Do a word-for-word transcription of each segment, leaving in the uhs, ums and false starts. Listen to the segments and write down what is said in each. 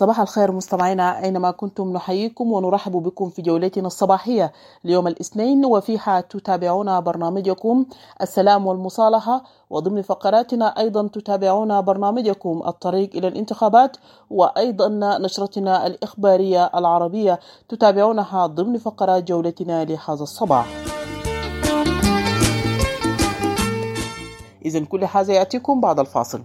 صباح الخير مستمعينا أينما كنتم، نحييكم ونرحب بكم في جولتنا الصباحية اليوم الاثنين، وفيها تتابعون برنامجكم السلام والمصالحة، وضمن فقراتنا أيضا تتابعون برنامجكم الطريق إلى الانتخابات، وأيضا نشرتنا الإخبارية العربية تتابعونها ضمن فقرات جولتنا لهذا الصباح. إذن كل هذا يأتيكم بعد الفاصل.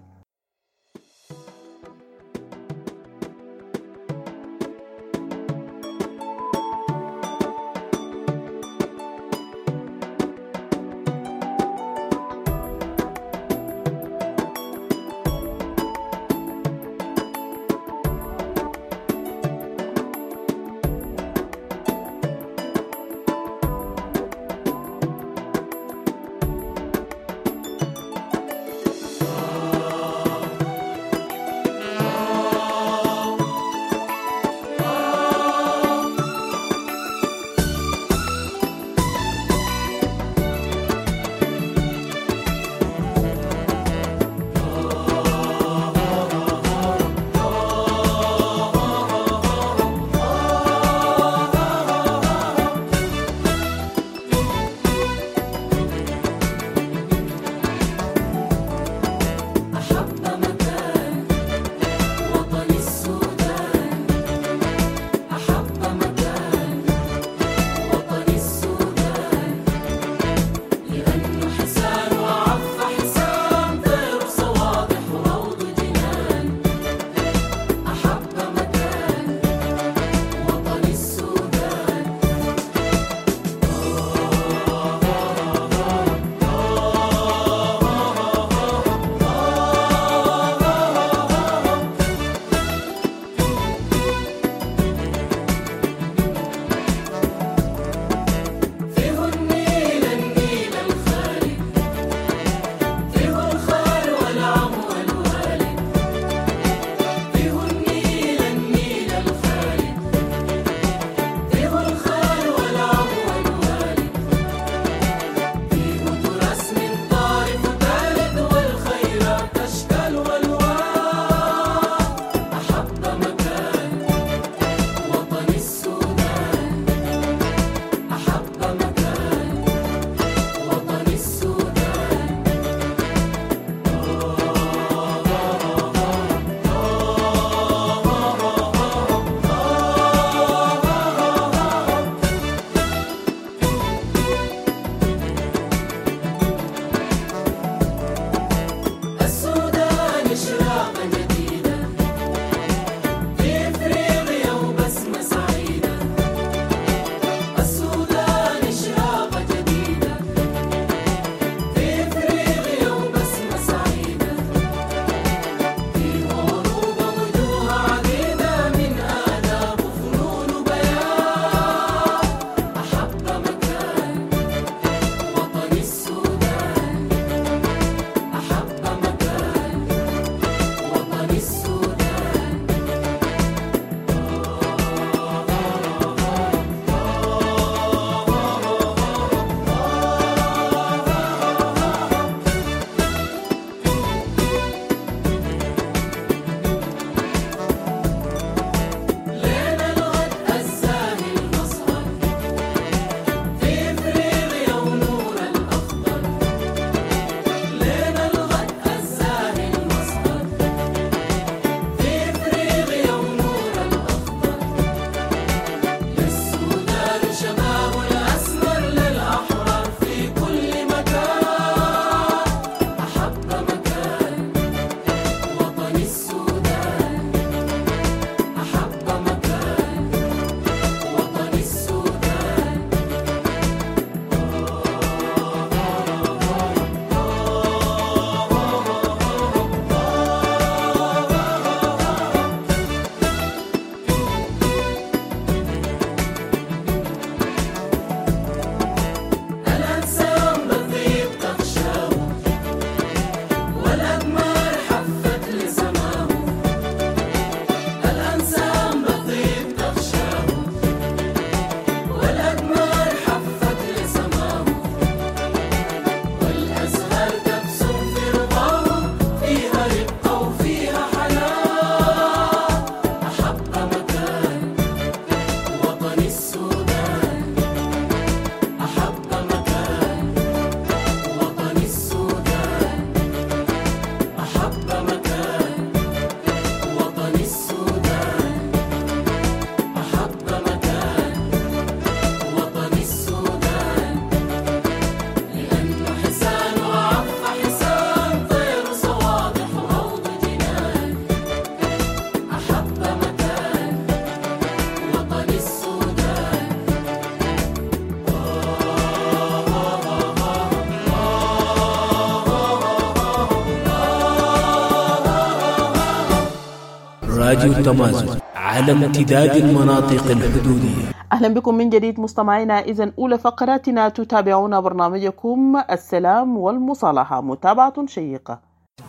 راديو تمازن على امتداد المناطق الحدودية. أهلا بكم من جديد مستمعينا. إذن أولى فقراتنا تتابعون برنامجكم السلام والمصالحة، متابعة شيقة.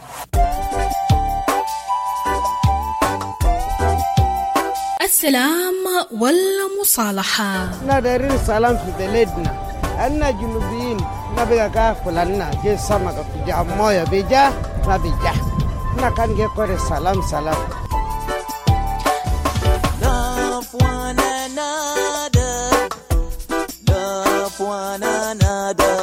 السلام والمصالحة. ندير السلام في بلدنا، أنا جنوبيين نبي كافل لنا جي سمك في جامويا بيجا نبيجا نكان جي كور السلام سلام. Love one another, love one another.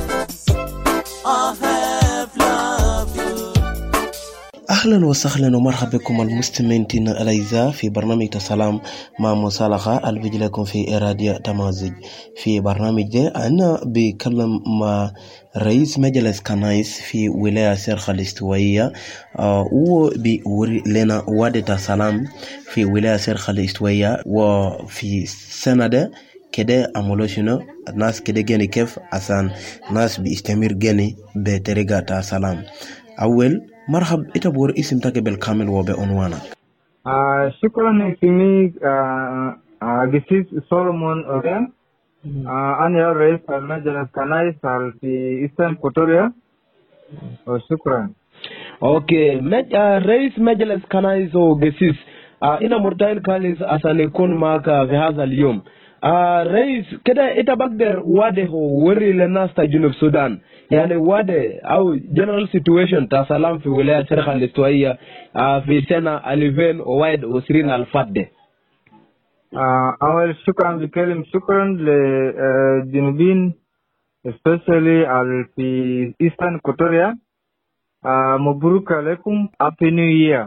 I have loved you. أهلا وسهلا ومرحبا بكم المستمعين الأعزاء في برنامج تسلام مع مصالحة اللي بيجي لكم في راديو تمازج. في برنامج ده أنا بكلم مع رئيس مجلس كنائس في ولاية سرخ الاستوائية، وبيوري لنا وعدة تسلام في ولاية سرخ الاستوائية. وفي سنة ده كده عملوا شنو الناس كده جاني كيف عشان ناس بيستمر جاني بطريقة تسلام. أول مرحب إتبور اسم تاك بالكامل وبعنوانك. آه شكرا. اسمي آه آه جسيس سولومون أوريان. آه أنا رئيس المجلس كنائس في إيسترن كوتوريا. وشكرا. أوكي مج... آه رئيس مجلس كنائس وجسيس آه إنا مرتين كاليس عشان يكون معك في هذا اليوم. آه رئيس كده إنت بقدر واده وري للناس تجنوب السودان، يعني واده أو general situation تسلام في ولاية سرخ الاستوائية آه في سنة ألفين وواحد وعشرين الفاتدة. آه أول شكرا بكلم شكرا لجنوبين especially في إيسترن كوتوريا. آه مبروك عليكم happy new year.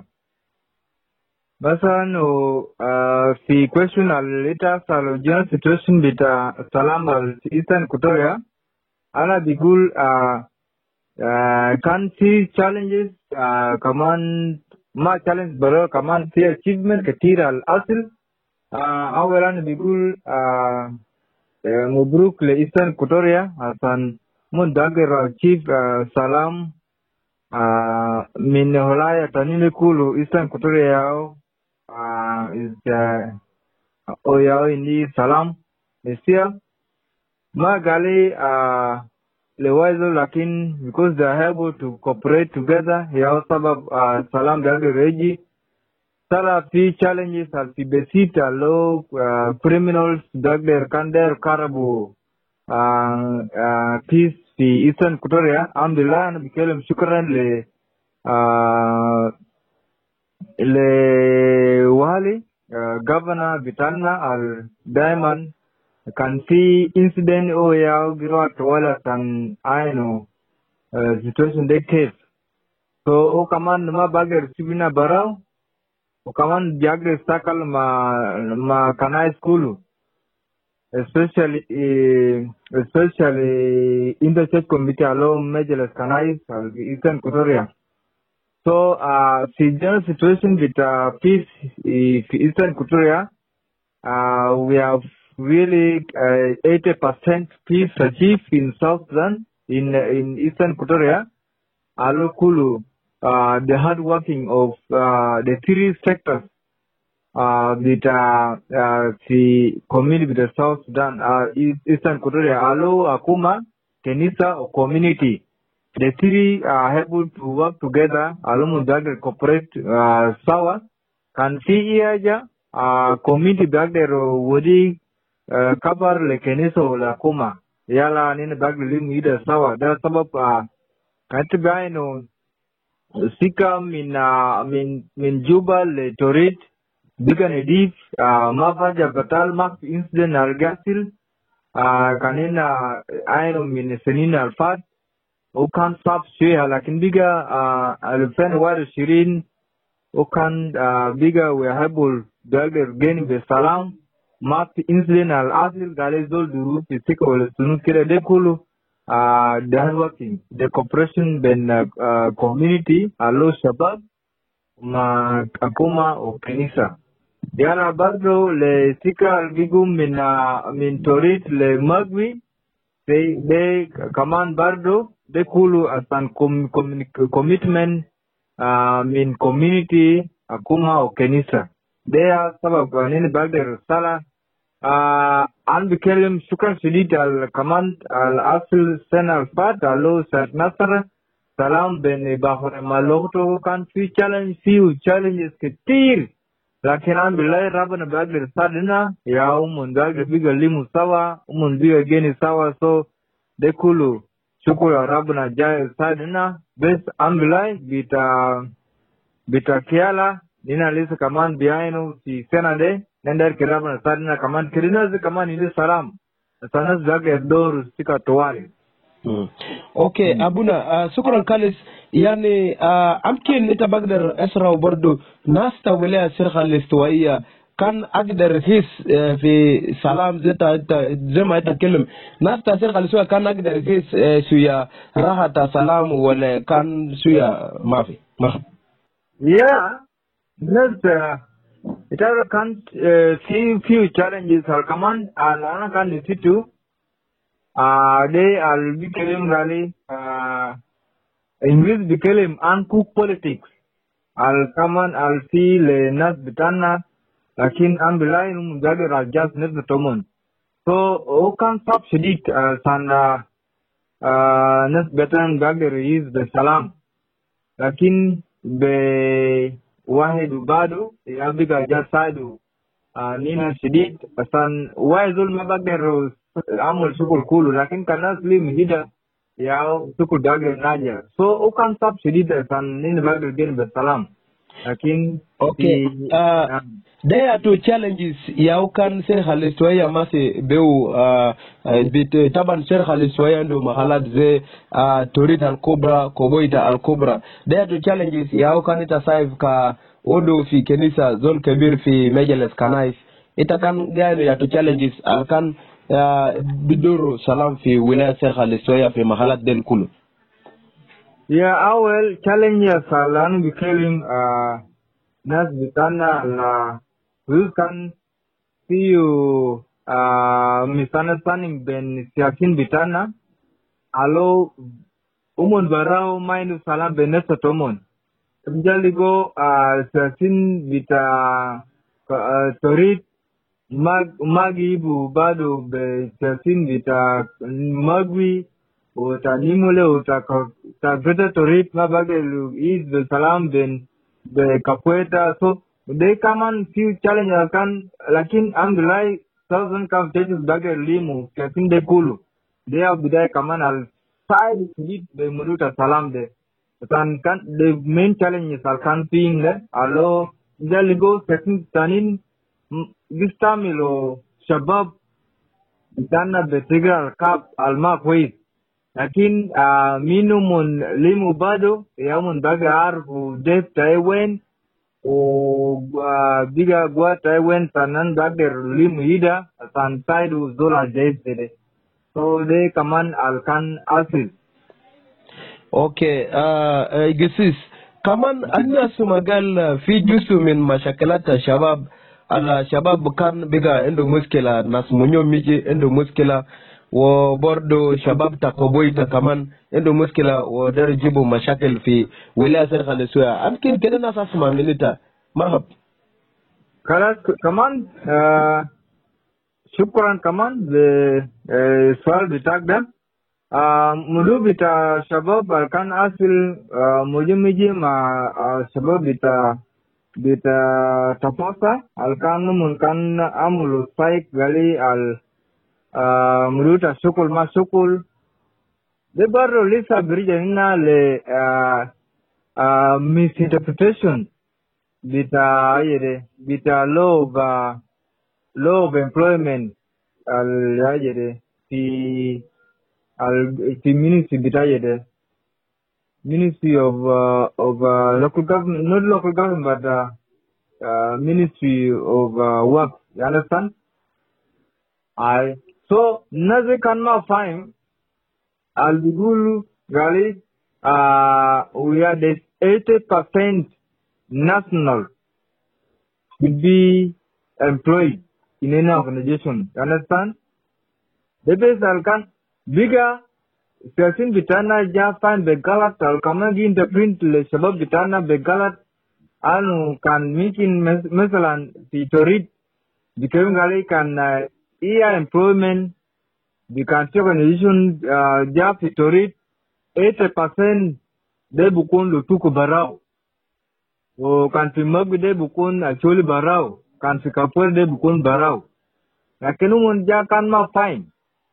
مثلا في question اللي تسألوا general situation بتاع سلام في إيسترن كوتوريا، أنا بقول آه آه كان في challenges آه كمان ما challenge برا كمان في achievement كتير الأصل. آه أولا بقول آه آه مبروك لإيسترن كوتوريا عشان من داقر achieve آه سلام آه من ولاية تانية كله إيسترن كوتوريا uh, is uh, Oya ini salam Mesia Magali uh, Lewazo lakin because they are able to cooperate together. He also uh, salam dagi regi Sara fi challenges al fi besita lo uh, criminals dagi kander karabu uh, uh, peace fi Eastern Equatoria. Alhamdulillah na bikelem shukran le uh, le wali uh, governor Bitana al Diamond can see incident oh ya giro atwala tan aino uh, situation de case. So o kaman ma bager sibina barao o kaman biagre sakal ma ma kanai school especially uh, especially in the church committee alo majelis kanai al Eastern Equatoria. So, uh, the general situation with uh, peace in Eastern Equatoria, uh, we have really uh, eighty percent peace achieved in South Sudan, in uh, in Eastern Equatoria. Alokulu, uh, the hard working of uh, the three sectors, uh, with uh, uh, the community with the South Sudan, uh, Eastern Equatoria, Alo, Akuma, Kenisa, or community. The three are able to work together along with the corporate uh, sawa can see here uh, community back there wodi uh, cover le keniso la kuma yala nina back the lim ida sawa da sabab uh, kanti baino sika min uh, min min Juba le Torit bigan edif uh, mafaja batal mak incident algasil uh, kanina aino min senina alfat وكان صعب شوية لكن بيجا ألفين واحد وعشرين وكان بيجا ويحبوا دقر جاني بالسلام ما في إنسلين الأصل قال يزول دروس يسيكو ولا سنو كده ده كله ده working the cooperation بين community ألو شباب ما أكوما وكنيسة يانا برضو لسيكا الجيجو من من توريت لمغوي they they كمان برضو ده كله أصلا com, com, commitment uh, in community akuma o kenisa. Dea sabab nini bagder sala an bikelim shukran shadid al command al asil sen al fat alo sat nasr salam ben bahore malokto kan fi challenge few challenges ketir lakin an bilay rabana bagder sadina ya umun bagder biga limu sawa umun biga geni sawa so dekulu shukura rabana jay sadina bes an bilay bita bita kiala nina lisa kaman biaino si senade nendar kirabana sadina kaman kirinas kaman ini salam sanas bagder dor sika towali. Hmm. Okay, hmm. Abuna, uh, sukran kalis, yani uh, amkin ita bagdar esra bordo nasta wilaya sirha listuwaiya kan agdar his uh, fi salam zeta zema ita kelim nasta sirha listuwaiya kan agdar his uh, suya rahata salam wala kan suya mafi mafi. Yeah, nasta ita kan uh, few few challenges are common alana kan situ. Uh, they are became really, uh, English became uncooked politics. Al kaman al fi le nas bitana, lakin an bilay num gadi rajas nes betomon. So, o kan sab shadid uh, sana uh, nes betan gadi reis be salam. Lakin be wahid badu, ya biga jasadu uh, nina shadid, san waizul mabagder amul sukul kulu lakin kana slim hida ya sukul dagir naja so ukan sab shidida san nin bagir gen be salam lakin okay the, uh, um, there are two challenges ya ukan ser haliswaya mase beu uh, uh, bit taban ser haliswaya ndo mahalat ze uh, torit al kubra koboita al kubra there are two challenges ya ukan ita save ka odo fi kenisa zone kabir fi majalis kanais ita kan gani ya two challenges alkan يا بدور سلام في ولاية سيرخ الإسوية في محلات دين كله. يا أول challenge سالان بكلم ناس بتاعنا لا ويكان فيو misunderstanding بين سياكين بتاعنا ألو أمون براو ماينو سلام بنسة تومون. تبجاليغو سياكين بتا توريت mag magibu bado be tasin bita magwi ota nimole ota ta beta torit mabagelu is the salam ben be kapueta so they come on few challenges kan lakin amdulai thousand kam teachers bagel limu tasin de kulu they are bidai kaman al side bit be muruta salam de tan kan the main challenge is al kan ping le alo jaligo tasin tanin Gistamilo Shabab Dana Betigra Kap Alma Kwis. Lakin minumun limu bado yamun bagar fu def Taiwan o biga gua Taiwan tanan bagar limu ida san saidu zola def dede. So they kaman alkan asis. Okay, uh, Gesis kaman anya sumagal fi jusu min mashakalata shabab ala shabab kan biga endo muskila nas munyo miji endo muskila wo bordo shabab takoboita kaman endo muskila wo darjibu mashakil fi wilaya sirkh al-suya amkin keda nas asma milita marhab kalas kaman shukran kaman be swal bitagda mudu bita shabab kan asil mujimiji ma shabab bita bita taposa alkan munkan amulu saik gali al uh, muruta sukul ma sukul de barro lisa birjana le uh, uh, misinterpretation bita ayere bita law of uh, law of employment al ayere fi al fi ministry bita ayere Ministry of uh, of uh, local government, not local government, but uh, uh, Ministry of uh, Work. You understand? I so naze kanma fine. Al bigulu gali uh we are this eighty percent national should be employed in any organization. You understand? The base alkan bigger. Siyasin bitana ja fan begalat al kamagi interprint le shabab bitana begalat anu kan mungkin mes- misalan di Torit bikerim gali kan uh, iya employment di kan organization uh, ja di Torit eighty percent de bukun lutuku barau o kan fi Magwi de bukun actually barau kan fi Kapur de bukun barau lakin umun ja kan ma fine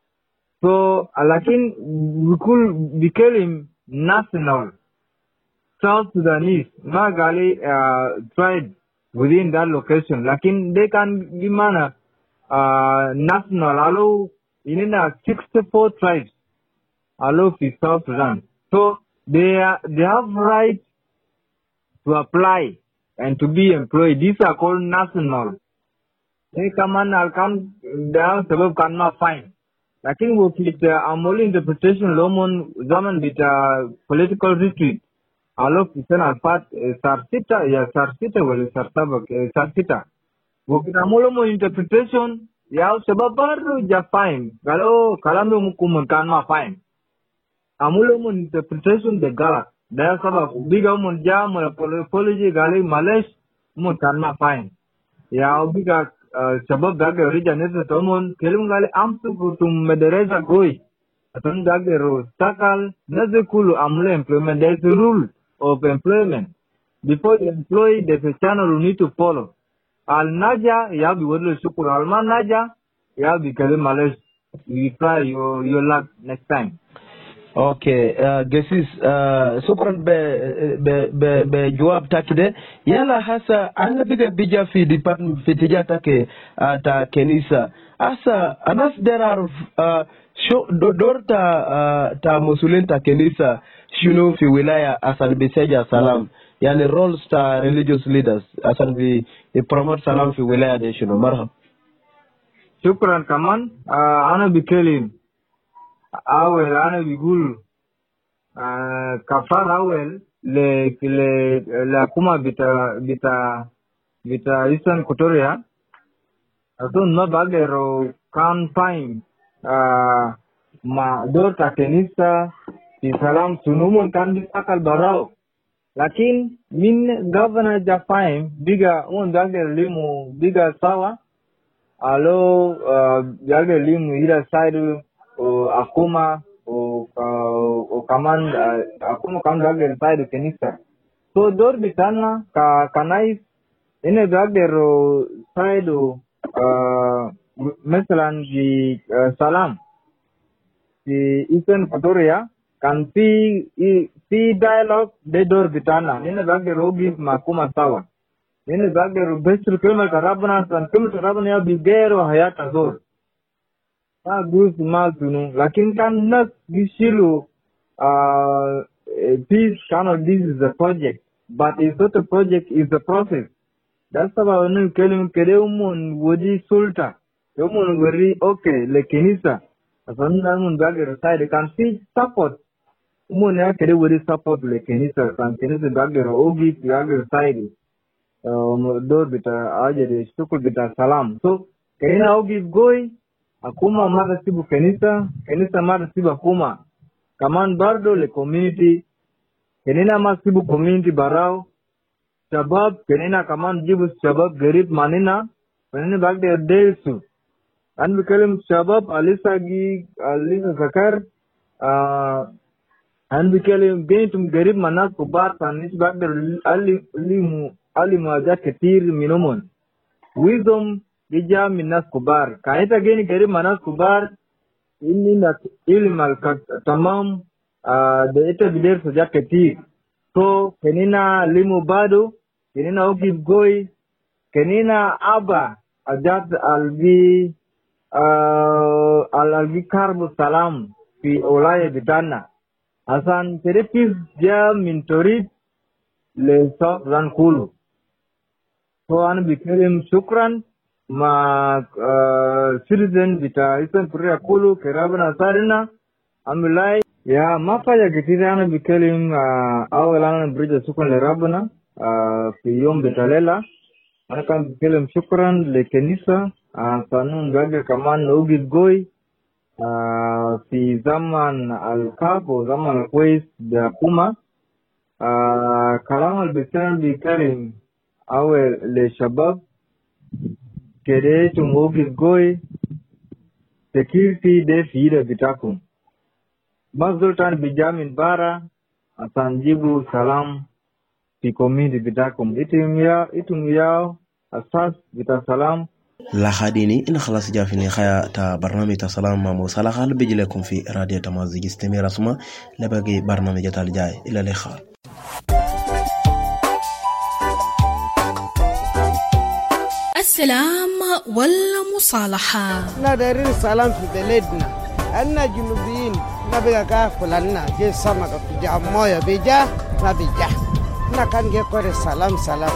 so lakin we could became national South Sudanese Magali uh, tribe within that location. Lakin they can be mana uh, national allow in a sixty-four tribes allow for South Sudan. So they are, they have right to apply and to be employed. These are called national. They come and I'll come down the cannot find. Lakin with the amoli interpretation lomon zaman with uh, political retreat. Alo kisana alfat sarsita ya sarsita wala sartaba sarsita. Wakita mulo mo interpretation ya sebab baru ja fine. Kalau kalau mo kumun kan ma fine. Amulo mo interpretation de galak. Daya sabab biga mo ja mo apology gali malish mo kan ma fine. Ya biga sebab daga originate to mon kelum gali amtu kutum medereza goi. Atun daga ro takal nazekulu amulo employment there is a rule of employment. Before you employ, there's a channel you need to follow. Al Naja, you have to go to Sukur. Al Man Naja, you have to go Malaysia. You try your, your luck next time. Okay, uh, gesis uh, sukran be be be be jawab takide yala hasa ana biga bija fi department fi tijata ke uh, ta kenisa asa anas there are uh, show dorta uh, ta musulin ta kenisa shino fi wilaya asan bi seja salam yani roles ta religious leaders asan bi promote salam fi wilaya de shino marhab shukran kaman uh, ana bikelin awel ana bigul uh, kafar awel le le la kuma bita bita bita Eastern Equatoria asun ma bagero kan fine uh, ma dorta kenisa di salam sunumun kan disakal barau lakin min governor Jafaim biga un bagero limu biga sawa alo uh, bagero limu ida side o akuma o o kaman akuma kan bagero side kenisa so dor bitana ka kanai ene bagero side uh, mesalan di uh, salam di Eastern Equatoria kan fi fi dialogue de dor bitana ene bagero gi makuma sawa ene bagero besru kema karabana san kema karabana ya bigero hayata zor ah gus mal tunu lakin kan nas gishilu uh peace cannot this is a project but it's not a project, it's a process. That's about no kelim kedeumun wodi sulta yomun wori okay le kenisa asan namun bagero side can see support mun ya kede wodi support le kenisa kan kenisa bagero ogi bagero side um do bita aje de shukul bita salam so kena ogi goi akuma mara sibu kenisa kenisa mara sibu akuma kaman bardo le community kenina masibu community barao shabab kenina kaman jibu shabab garib manina kenina bagde delsu an bikalim shabab alisa gi alisa zakar uh, an bikalim gaitum garib manas kubar tanis bagde ali limu alimu aja ketir minumon wisdom bija minas kubar kaita geni garib manas kubar ini nak ilm al tamam uh, de ita bider saja ketir so kenina limu bado kenina ogib goy kenina aba ajat albi uh, al albi karbu salam fi olaya bitana asan terepis dia mintorit le Sudan kulu so an bikalim shukran ma uh, citizen bita Eastern Equatoria kulu kerabana sarina amulai ya mafaya gitirana bikalim uh, awalana bridge sukun le rabana uh, fi yom bitalela anakan bikalim shukran le kenisa uh, sanun gaga kaman ugid goy uh, fi zaman al-kabo zaman al-kwais da kuma uh, kalam al-bitan bikalim أو للشباب كده تموجي قوي security ده في إيده بتاعكم. ما زلتان بيجا من برا عشان جيبوا سلام في community بتاعكم. إتم يا إتم يا أساس بتاع سلام. لا خاديني إن خلاص جافني خيا تا برنامج تسلام مع مصالح هل بيجي لكم في راديو تمازج استمر اسمه لبقي برنامج الجاي إلى اللقاء. السلام والمصالحة. لا دايرين السلام في بلدنا. أنا جنوبيين نبغى كافلنا جي سمك في جامويا بيجا ما بيجا. نكان جي كوري سلام سلام.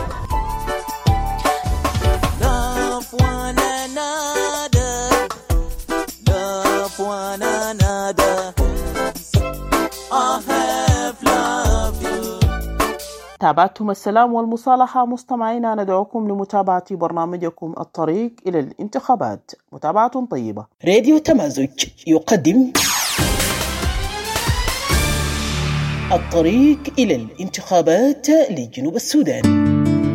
Love one another, love one another. I have loved you. تابعتم السلام والمصالحة. مستمعينا ندعوكم لمتابعة برنامجكم الطريق إلى الانتخابات. متابعة طيبة. راديو تمازج يقدم الطريق إلى الانتخابات لجنوب السودان.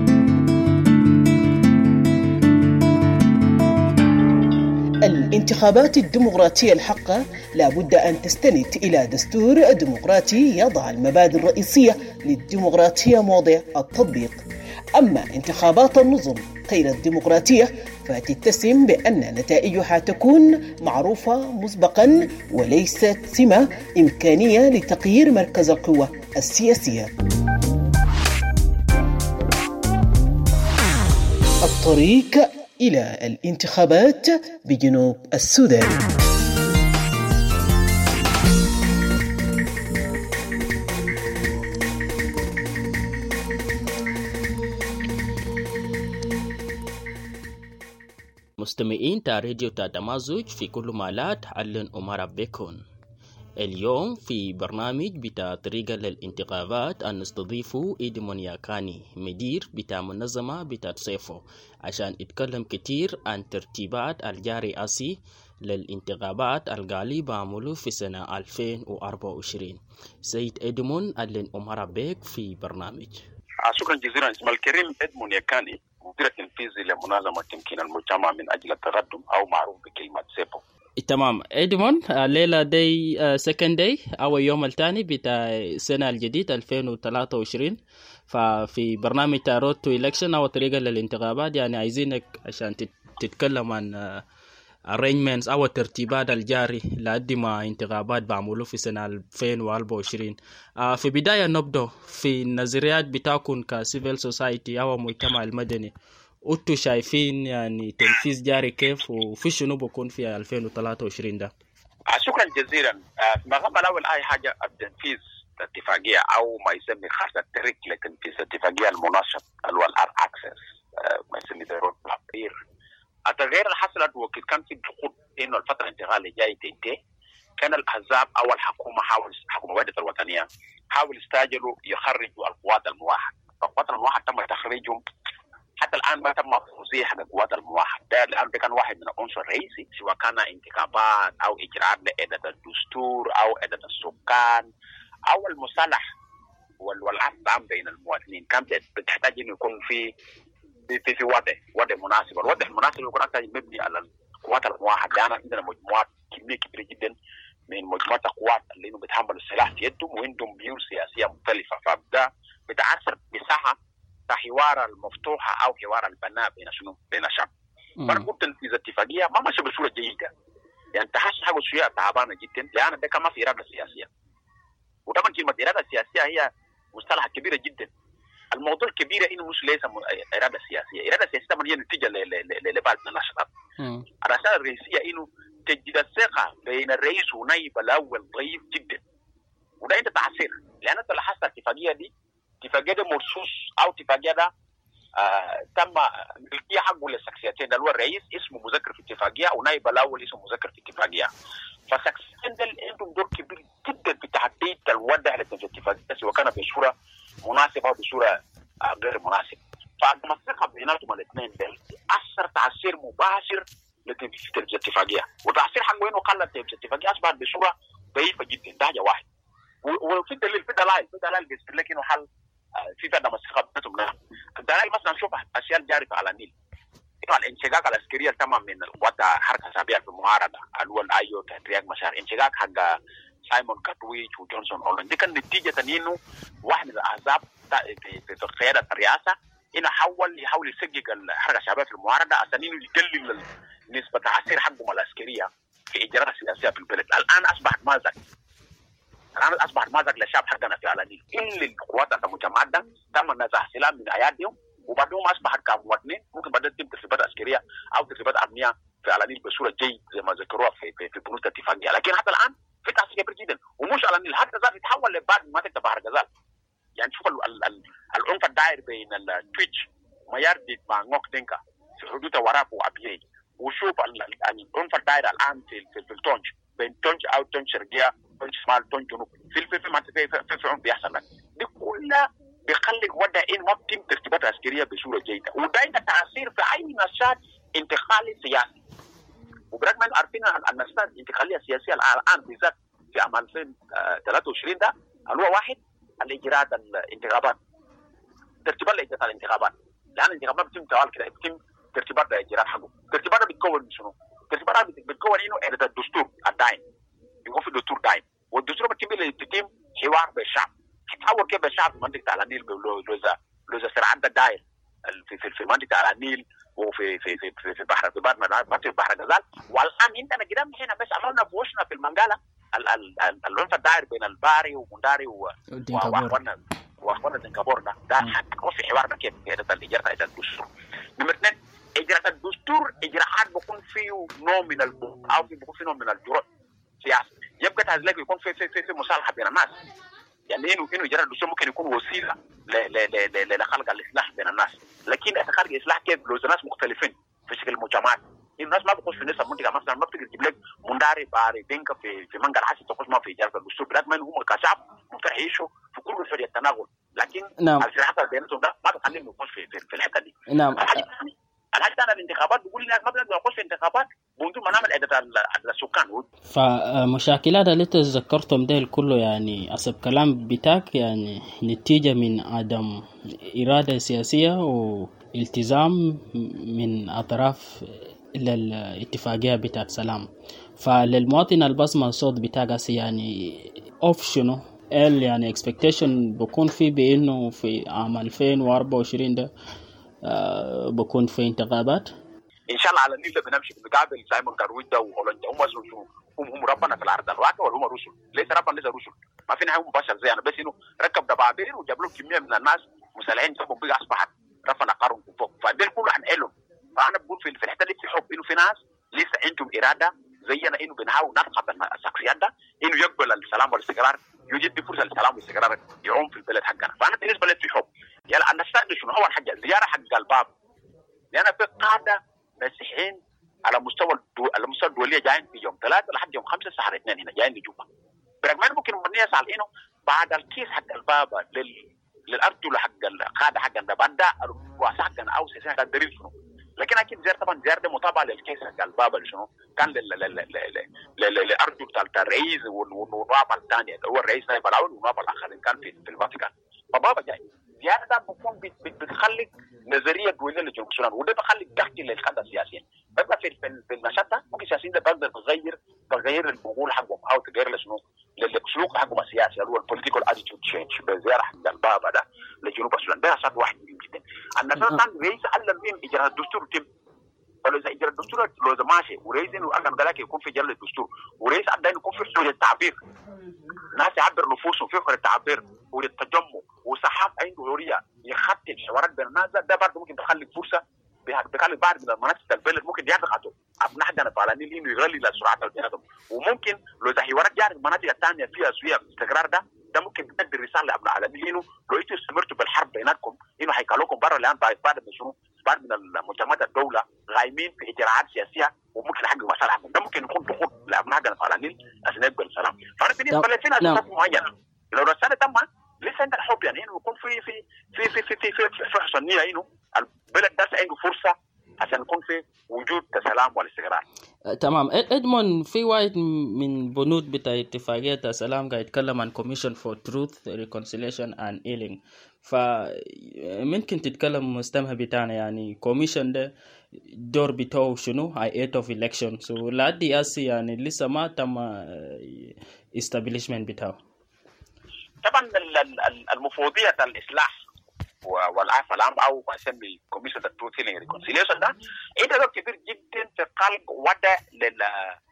الانتخابات الديمقراطية الحقة لا بد أن تستند إلى دستور ديمقراطي يضع المبادئ الرئيسية للديمقراطية موضع التطبيق. أما انتخابات النظم غير الديمقراطية فتتسم بأن نتائجها تكون معروفة مسبقا وليست سمة إمكانية لتغيير مركز القوة السياسية. الطريق إلى الانتخابات بجنوب السودان. مستمعين تا راديو تا تمازج في كل مالات علن أمارا بيكون. اليوم في برنامج بتاع طريقة للانتخابات أن نستضيف إدمون ياكاني مدير بتاع منظمة بتاع سيفو عشان يتكلم كتير عن ترتيبات الجاري أسي للانتخابات الغالي بعمله في سنة ألفين وأربعة وعشرين. سيد إدمون علن أمارا بيك في برنامج. شكرا جزيلا. اسم الكريم إدمون ياكاني مدير التنفيذي لمنظمة تمكين المجتمع من أجل التقدم أو معروف بكلمة سيفو. تمام إدمون، الليلة دي سكند داي أو يوم الثاني بتاع السنة الجديد ألفين وثلاثة وعشرين. ففي برنامج رود تو إلكشن أو طريقة للانتخابات يعني عايزينك عشان تتكلم عن arrangements أو الترتيبات الجاري لأدي ما انتخابات بعملوا في سنة ألفين وأربعة وعشرين. في بداية نبدأ في النظريات بتاعكم كسيفل سوسايتي أو المجتمع المدني. أنتوا شايفين يعني تنفيذ جاري كيف وفي شنو بكون في ألفين وثلاثة وعشرين ده؟ شكرا جزيلا. ما قبل أول أي حاجة التنفيذ اتفاقية أو ما يسمي خاصة الطريق لتنفيذ اتفاقية المناشط اللي هو الار اكسس ما يسمي ضرورة التغيير. التغيير اللي حصلت وقت كان في ضغوط إنه الفترة الانتقالية جاي تنتهي، كان الأحزاب أو الحكومة حاول حكومة الوحدة الوطنية حاول يستعجلوا يخرجوا القوات الموحدة. القوات الموحدة تم تخريجهم حتى الآن ما تم توزيع القوات الموحدة. ده الآن كان واحد من العنصر الرئيسي سواء كان انتخابات أو إجراءات لإعادة الدستور أو إعادة السكان أو المصالح والعقد العام بين المواطنين. كانت بتحتاج إنه يكون في في في, في وضع وضع مناسب. الوضع المناسب يكون أكثر مبني على القوات الموحدة. لأن عندنا مجموعات كمية كبيرة جدا من مجموعات القوات اللي إنه بتحمل السلاح في يدهم وعندهم ميول سياسية مختلفة، فبدا بتعثر مساحة حوار المفتوحة أو حوار البناء بين شنو بين الشعب. فنقول تنفيذ اتفاقية ما ماشي بصورة جيدة، يعني تحس حاجة شوية تعبانة جدا لأن ده كان ما في إرادة سياسية. وطبعا كلمة إرادة سياسية هي مصطلح كبيرة جدا. الموضوع الكبير إنه مش ليس إرادة سياسية. إرادة سياسية طبعا هي نتيجة لبعض من النشاطات. الرسالة الرئيسية إنه تجد الثقة بين الرئيس ونائب الأول ضعيف جدا، وده أنت تعسير لأن أنت لاحظت الاتفاقية دي اتفاقية ده مرصوص أو اتفاقية ده آه تم ملكية حقه للشخصيتين، ده هو الرئيس اسمه مذكر في اتفاقية ونائب الأول اسمه مذكر في اتفاقية. فالشخصيتين ده عندهم دور كبير جدا في تحديد الوضع لتنفيذ الاتفاقية سواء كان بصورة مناسبة أو بصورة آه غير مناسبة. فعندما الثقة بيناتهم الاثنين ده أثر تأثير مباشر لتنفيذ الاتفاقية، وتأثير حقه إنه خلى تنفيذ الاتفاقية أصبحت بصورة ضعيفة جدا. ده حاجة واحد. وفي دليل في دلائل في دلائل بيثبت لك إنه حل في بعد ما الثقة بيناتهم. تعال مثلا نشوف الاشياء الجارفه على النيل. انه الانشقاق العسكريه تمام من القوات حركه شعبيه في المعارضه الاول ايو ترياق مشاعر انشقاق حق سايمون كاتويتش وجونسون اولند دي كان نتيجه انه واحد من الاحزاب في قياده الرئاسه انه حاول يحاول يسجق الحركه الشعبيه في المعارضه عشان انه يقلل نسبه تاثير حقهم العسكريه في اجراءات السياسيه في البلد. الان اصبحت مازق الان اصبحت مازق للشعب حقنا في على النيل. كل القوات المجمعات ده تم نزاع سلاح من اياديهم وبعدهم اصبحت كمواطنين ممكن بعدين تتم تدريبات عسكريه او تدريبات امنيه في على النيل بصوره جيد زي ما ذكروها في في, في بنود الاتفاقيه. لكن حتى الان في تاثير كبير جدا ومش على النيل حتى ذات يتحول لبعد مناطق بحر غزال. يعني شوف العنف الدائر بين التويتش ميارديد مع نوك دينكا في حدود وراب وابيي، وشوف العنف الدائر الان في في, في التونج بين تونج او تونج شرقيه تونج شمال تونج جنوب في في في في, في, في عنف بيحصل. دي كلها بيخلق وضع ان ما بتتم ترتيبات عسكريه بصوره جيده وده تاثير في اي نشاط انتقالي سياسي. وبرغم ان عارفين ان النشاطات الانتقاليه السياسيه الان بالذات في عام ألفين وثلاثة وعشرين ده اللي هو واحد الاجراءات الانتخابات ترتيبات الاجراءات الانتخابات لان الانتخابات بتتم توالي كده بتتم ترتيبات الاجراءات حقه. ترتيباتها بتكون من شنو؟ ترتيباتها بتكون انه اعاده الدستور الدائم يكون في دستور دائم والدستور بتتم بتتم حوار بالشعب تحول كيف الشعب في منطقه على النيل لوزا لوزا صراعات داير في في في منطقه على النيل وفي في في في, في بحر في بحر منطقه بحر غزال. والان عندنا قدام هنا بس عملنا في وشنا في المنقاله العنف الداير بين الباري ومنداري واخواننا واخواننا دنكابور ده ده هو في حوارنا كيف اجراءات الاجراءات الدستور. نمرة اثنين اجراءات الدستور اجراءات بيكون فيه نوع من البو او بيكون فيه نوع من الجرأة سياسي يبقى تهزلك يكون في في في, في مصالحه بين الناس. يعني انه انه اجراء الدستور ممكن يكون وسيله لخلق الاصلاح بين الناس. لكن خلق الاصلاح كيف لو ناس مختلفين في شكل مجتمعات الناس ما بتخش في نسب منطقه مثلا ما بتقدر تجيب لك منداري باري دينكا في في منقل حسي تخش ما في اجراء الدستور برغم انهم كشعب ممكن يعيشوا في كل حريه التناغل لكن نعم. الصراعات بيناتهم ده ما بتخليهم يخش في, في, في الحته دي. نعم. الحاجه الثانيه الانتخابات بيقول الناس ما بتقدر تخش في انتخابات بدون ما نعمل اعداد السكان. فمشاكلات اللي انت ذكرتهم ده كله يعني حسب كلام بتاعك يعني نتيجه من عدم اراده سياسيه والتزام من اطراف للاتفاقيه بتاعت سلام. فللمواطن البصمه الصوت بتاعك يعني اوف شنو ال يعني اكسبكتيشن بكون في بانه في عام ألفين وأربعة وعشرين ده آه بكون في انتخابات ان شاء الله على النيل بنمشي بنقابل سايمون كارويدا وهولندا هم شنو هم هم ربنا في الارض الواقع ولا هم رسل ليس ربنا ليس رسل ما في نهايه مباشر زي انا بس انه ركب دبابير وجاب لهم كميه من الناس مسلحين تكون بقى اصبحت رفعنا قارهم فوق فدول كله عن علم. فانا بقول في في الحته دي في حب انه في ناس لسه عندهم اراده زينا انه بنحاول نضغط الشخصيات ده انه يقبل السلام والاستقرار يوجد فرصه للسلام والاستقرار يعوم في البلد حقنا. فانا بالنسبه لي في حب يلا انا استاذ شنو اول حاجه زياره حق الباب لان في قاده مسيحيين على مستوى الدو... على مستوى الدوليه جايين في يوم ثلاثة لحد يوم خمسة شهر اثنين هنا جايين لجوبا. برغم انه ممكن الناس يسال انه بعد الكيس حق البابا لل للارجل حق القاده حقنا بعد ده الرؤساء حقنا او سياسه الدليل شنو. لكن اكيد زياره طبعا زياره متابعه للكيس حق البابا شنو كان لل للارجل بتاع الرئيس والنواب الثانيه اللي هو الرئيس نائب الاول والنواب الاخرين كان في في الفاتيكان. فبابا جاي زياره ده بتكون بتخلق نظريه دوليه لجنوب السودان وده بخلق ضغط للقاده السياسيين. بقى في في المشهد ده ممكن السياسيين ده بيقدر تغير تغير البغول حقهم او تغير لشنو للسلوك حقهم السياسي اللي هو البوليتيكال اتيتيود تشينج بزياره حق البابا ده لجنوب السودان. ده نشاط واحد مهم جدا. النشاط الثاني رئيس علم بهم اجراء الدستور تم فلو اذا اجراء الدستور لو اذا ماشي ورئيس انه اعلم ذلك يكون في اجراء الدستور ورئيس عندنا يكون في حريه التعبير ناس يعبر نفوسهم في حريه التعبير والتجمع وصحافه عنده حريه يخطط الحوارات بين الناس ده برضه ممكن تخلي فرصه بخلي بعض من المناطق البلد ممكن يضغطوا ابناء حدنا فعلانين انه يغلي السرعات بيناتهم. وممكن لو اذا حوارات جاري المناطق الثانيه فيها سويه استقرار ده ده ممكن تدي رساله لابناء العالمين انه لو انتوا استمرتوا بالحرب بيناتكم انه هيكلوكم برا الان بعد من شنو بعد من المجتمعات الدوله غايمين في اجراءات سياسيه وممكن يحققوا مصالحهم. ده ممكن يكون ضغوط لابناء حدنا فعلانين عشان يقبل السلام. فانا بالنسبه لي فينا اسباب معينه لو رساله تم لسه عندنا حب يعني انه يكون في في في في في في, في, في حسن نيه انه البلد ده عنده فرصه عشان يكون في وجود السلام والاستقرار. أه تمام. ادمون في واحد من بنود بتاع اتفاقيه السلام قاعد يتكلم عن Commission for Truth, Reconciliation and Healing. فممكن تتكلم مستمع بتاعنا يعني كوميشن ده دور بتاعه شنو هاي eight of elections ولادي أسي يعني لسه ما تم establishment بتاعه. طبعا المفوضية الإصلاح والعفو العام او ما يسمي كوميشن التروث هيلينج ريكونسيليشن ده انت دور كبير جدا في خلق وضع لل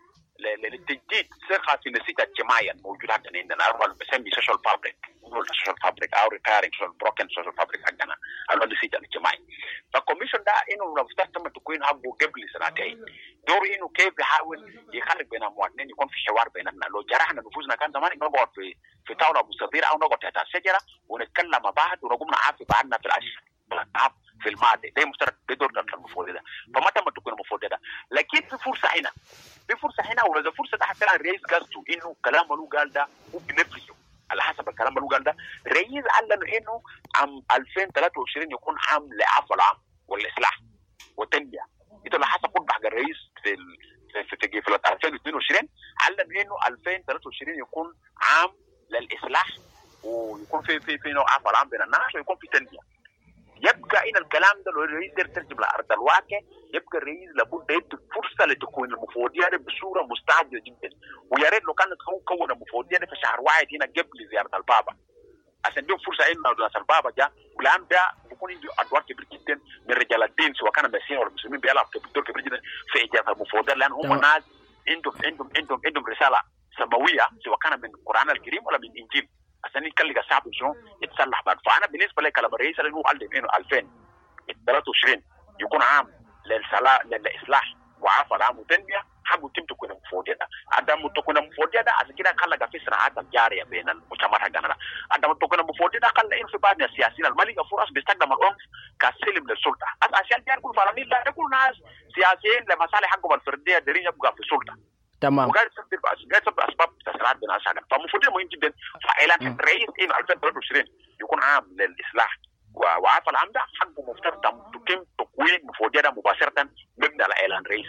للتجديد ثقه في النسيج الاجتماعي الموجود عندنا او ما بسمي سوشيال فابريك سوشيال فابريك او ريبيرنج سوشيال بروكن سوشيال فابريك عندنا اللي هو النسيج الاجتماعي. فالكوميشن ده انه المفترض تم تكوين حقه قبل سنتين. دور انه كيف يحاول يخلق بين المواطنين يكون في حوار بيننا. لو جرحنا نفوسنا كان زمان نقعد في في طاوله مستديره او نقعد تحت الشجره ونتكلم مع بعض ونقوم نعافي بعضنا في الاشياء في الماضي. ده مفترض ده دور المفروض ده. فما تم تكوين المفروض ده. لكن في فرصه هنا في فرصه هنا ولا فرصه ده حتى الرئيس قصده انه كلامه له قال ده هو بنفسه على حسب الكلام اللي قال ده. الرئيس علم انه عام ألفين وثلاثة وعشرين يكون عام لعفو العام والاصلاح والتنميه. اذا لو حسب خطبه حق الرئيس في في في, في, في ألفين واثنين وعشرين علم انه ألفين وثلاثة وعشرين يكون عام للاصلاح ويكون في في في نوع عفو العام بين الناس ويكون في تنميه. يبقى ان الكلام ده لو الرئيس يقدر يترجم لارض الواقع يبقى الرئيس لابد يدي فرصه لتكوين المفوضيه بصوره مستعجله جدا. ويا ريت لو كانت هو كون المفوضيه في شهر واحد هنا قبل زياره البابا عشان دي فرصه انه ناس البابا جاء والان ده بيكون عنده ادوار كبير جدا من رجال الدين سواء كان مسيحيين ولا مسلمين بيلعب دور كبير جدا في ايجاد المفوضيه لان هم ناس عندهم عندهم عندهم عندهم رساله سماويه سواء كان من القران الكريم ولا من الانجيل عشان يكلم الشعب شنو يتصلح بعد. فانا بالنسبه لي كلام الرئيس اللي هو قال انه ألفين وثلاثة وعشرين يكون عام للصلاح للاصلاح وعفو العام والتنميه حقه يتم تكون المفوضيه ده. عدم تكون المفوضيه ده عشان كده خلق في صراعات الجاريه بين المجتمعات حقنا. عدم تكون المفوضيه ده خلى انه في بعض السياسيين الماليه فرص بيستخدم العنف كسلم للسلطه. الاشياء دي يكون فعلا لا يكون ناس سياسيين لمصالح حقهم الفرديه دارين يبقى في السلطه. تمام. وقاعد تسبب قاعد تسبب اسباب تسريعات بين الناس حقنا. فالمفوضيه مهم جدا. فاعلان الرئيس انه ألفين وثلاثة وعشرين يكون عام للاصلاح وعفو العام ده حقه مفترض تتم تكوين مفوضيه مباشره مبني على اعلان الرئيس.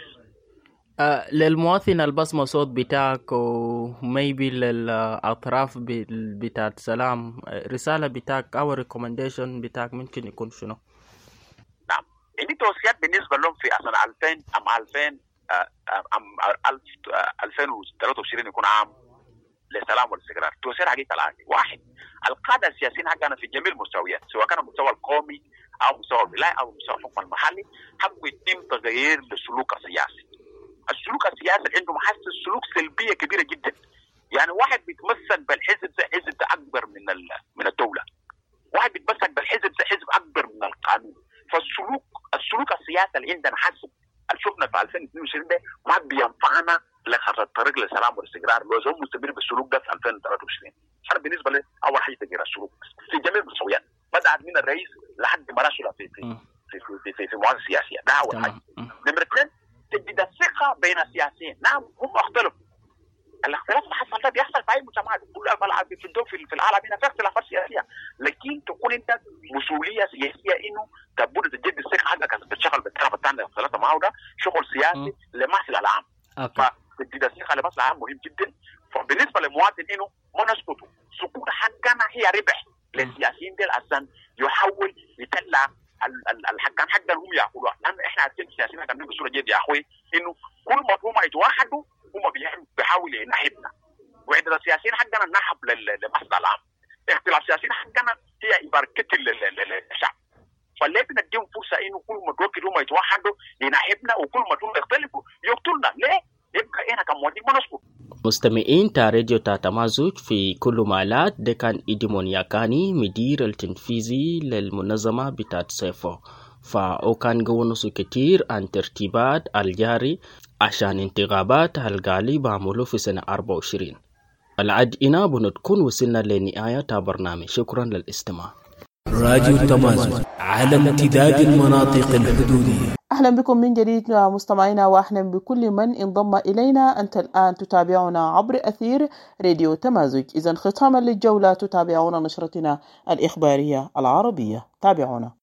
آه للمواطن البصمة صوت بتاعك وميبي للأطراف بتاعت سلام رسالة بتاعك أو ريكومنديشن بتاعك ممكن يكون شنو؟ نعم عندي توصيات بالنسبة لهم في سنة ألفين عام ألفين عام ألفين وثلاثة وعشرين يكون عام للسلام والاستقرار. توصيات حقيقة الآن واحد القادة السياسيين حقنا في جميع المستويات سواء كان المستوى القومي أو مستوى الولاية أو مستوى الحكم المحلي حقه يتم تغيير للسلوك السياسي. السلوك السياسي عنده محسس سلوك سلبيه كبيره جدا. يعني واحد بيتمسك بالحزب ده حزب ده اكبر من من الدوله. واحد بيتمسك بالحزب ده حزب اكبر من القانون. فالسلوك السلوك السياسي اللي عندنا حسب اللي شفنا في ألفين واثنين وعشرين ده ما بينفعنا لخط الطريق للسلام والاستقرار لو زوم مستمر بالسلوك ده في ألفين وثلاثة وعشرين. انا بالنسبه لي اول حاجه تغيير السلوك في جميع المستويات بدات من الرئيس لحد ما رسل في في في في في, في مؤسسه سياسيه. ده اول حاجه. نمره اثنين تجديد الثقة بين السياسيين. نعم هم اختلفوا. الاختلاف اللي حصل ده بيحصل في اي مجتمعات كل في الدول في العالم هنا في اختلافات سياسيه لكن تكون انت مسؤوليه سياسيه انه تبدا تجدد الثقه حقك تشتغل بالطرف الثاني الثلاثه معه ده شغل سياسي لمصلحه العام. فتجديد الثقه لمصلحه العام مهم جدا. فبالنسبه للمواطن انه ما نسكت سكوت حقنا هي ربح للسياسيين دول عشان يحاول يطلع الحكام حقا هم ياخذوها. لان احنا عارفين السياسيين كانوا بصوره جد يا اخوي انه كل ما هم يتوحدوا هم بيحاولوا ينحبنا. وعندنا السياسيين حقنا نحب للمصلحه العام. اختلاف السياسيين حقنا هي بركه للشعب. فلازم نديهم فرصه انه كل ما دول هم يتوحدوا ينحبنا وكل ما دول يختلفوا يقتلنا. ليه؟ يبقى احنا كمواطنين ما نسكت. مستمعين تا راديو تا تمازج في كل مالات ده كان إدمون ياكاني مدير التنفيذي للمنظمة بتاعت سيفو. فأو كان قونسو كتير عن ترتيبات الجاري عشان انتخابات القالي بعملوا في سنة أربعة وعشرين. العد إنا بنتكون وصلنا لنهاية برنامج. شكرا للاستماع. راديو تمازج على امتداد المناطق الحدودية. أهلا بكم من جديد مستمعينا وأهلا بكل من انضم إلينا. أنت الآن تتابعنا عبر أثير راديو تمازج. إذن ختاما للجولة تتابعون نشرتنا الإخبارية العربية. تابعونا.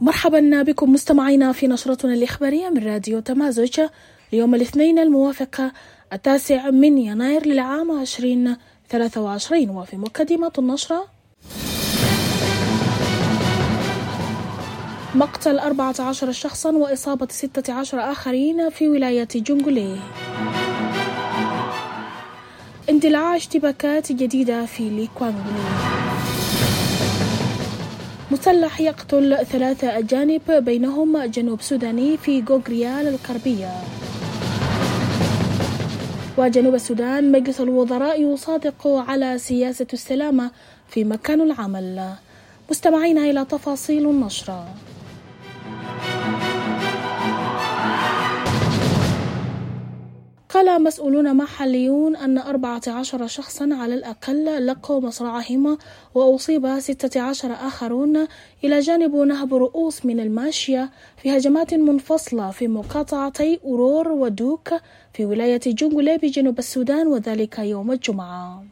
مرحبا بكم مستمعينا في نشرتنا الإخبارية من راديو تمازج ليوم الاثنين الموافق التاسع من يناير للعام عشرين ثلاثة وعشرين. وفي مقدمة النشرة: مقتل أربعة عشر شخصا وإصابة ستة عشر آخرين في ولاية جونغولي. اندلاع اشتباكات جديدة في ليكوانغولي. مسلح يقتل ثلاثة أجانب بينهم جنوب سوداني في غوغريال الغربية. وجنوب السودان مجلس الوزراء يصادق على سياسة السلامة في مكان العمل. مستمعين إلى تفاصيل النشرة. قال مسؤولون محليون أن أربعة عشر شخصا على الأقل لقوا مصرعهم وأصيب ستة عشر آخرون إلى جانب نهب رؤوس من الماشية في هجمات منفصلة في مقاطعتي أورور ودوك في ولاية جونغولي بجنوب السودان، وذلك يوم الجمعة.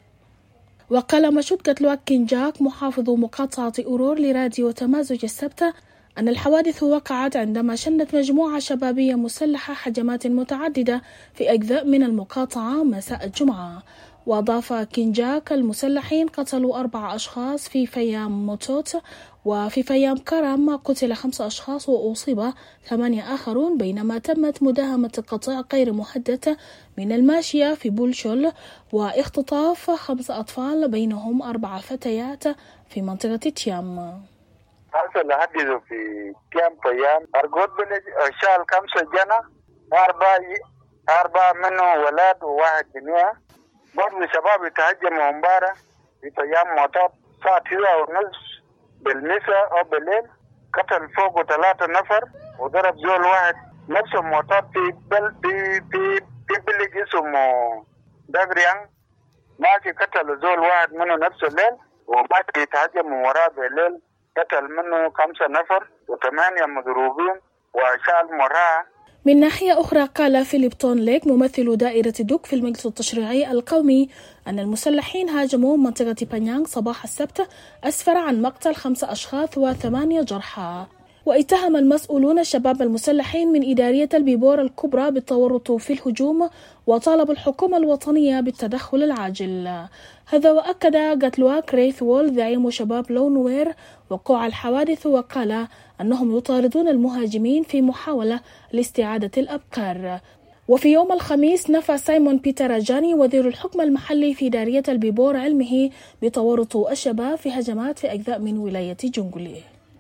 وقال مشود قتلوك كينجاك محافظ مقاطعة أورور لراديو تمازج السبت أن الحوادث وقعت عندما شنت مجموعة شبابية مسلحة هجمات متعددة في أجزاء من المقاطعة مساء الجمعة. وأضاف كينجاك المسلحين قتلوا أربع أشخاص في فيام موتوت، وفي فيام كرم قتل خمسة أشخاص وأصيب ثمانية آخرون، بينما تمت مداهمة قطاع غير محدد من الماشية في بولشول واختطاف خمس أطفال بينهم أربع فتيات في منطقة تيام. حصل حدث في كامب فيام أرغوت بلد شال خمسة جنة، أربعة أربعة منه ولاد وواحد بنية. بعض الشباب يتهجموا امبارح في فيام موتات الساعة تسعة ونص بالمساء أو بالليل. قتل فوق ثلاثة نفر وضرب زول واحد. نفس الموتات في بل في في في بلد اسمه دغريان ماشي، قتل زول واحد منه نفس الليل، وبعد يتهجموا وراه بالليل قتل منه خمسة نفر وثمانية مضروبين وشال مراه. من ناحية أخرى قال فيليب تون ليك ممثل دائرة دوك في المجلس التشريعي القومي أن المسلحين هاجموا منطقة بانيانغ صباح السبت، أسفر عن مقتل خمسة أشخاص وثمانية جرحى. واتهم المسؤولون الشباب المسلحين من إدارية البيبور الكبرى بالتورط في الهجوم، وطالب الحكومة الوطنية بالتدخل العاجل. هذا وأكد غاتلواك ريث وول زعيم شباب لونوير وقوع الحوادث، وقال أنهم يطاردون المهاجمين في محاولة لاستعادة الأبقار. وفي يوم الخميس نفى سايمون بيتراجاني وزير الحكم المحلي في دارية البيبور علمه بتورط الشباب في هجمات في أجزاء من ولاية جونغولي.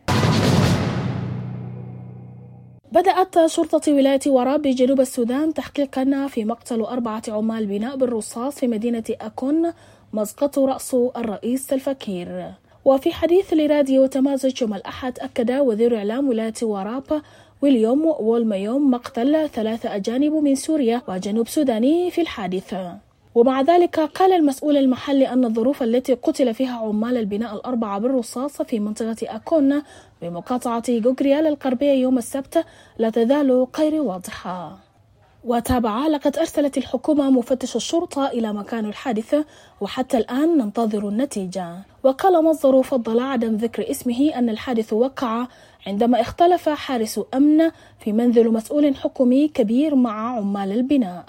بدأت شرطة ولاية وراب بجنوب السودان تحقيقا في مقتل أربعة عمال بناء بالرصاص في مدينة أكون مسقط رأس الرئيس سلفا كير. وفي حديث لراديو تمازج يوم الأحد أكد وزير إعلام ولاية وراب ويليام وولميوم مقتل ثلاثة أجانب من سوريا وجنوب سوداني في الحادثة. ومع ذلك قال المسؤول المحلي أن الظروف التي قتل فيها عمال البناء الأربعة بالرصاص في منطقة أكون بمقاطعة غوغريال الغربية يوم السبت لا تزال غير واضحة. وتابع لقد أرسلت الحكومة مفتش الشرطة إلى مكان الحادثة، وحتى الآن ننتظر النتيجة. وقال مصدر فضل عدم ذكر اسمه أن الحادث وقع عندما اختلف حارس أمن في منزل مسؤول حكومي كبير مع عمال البناء.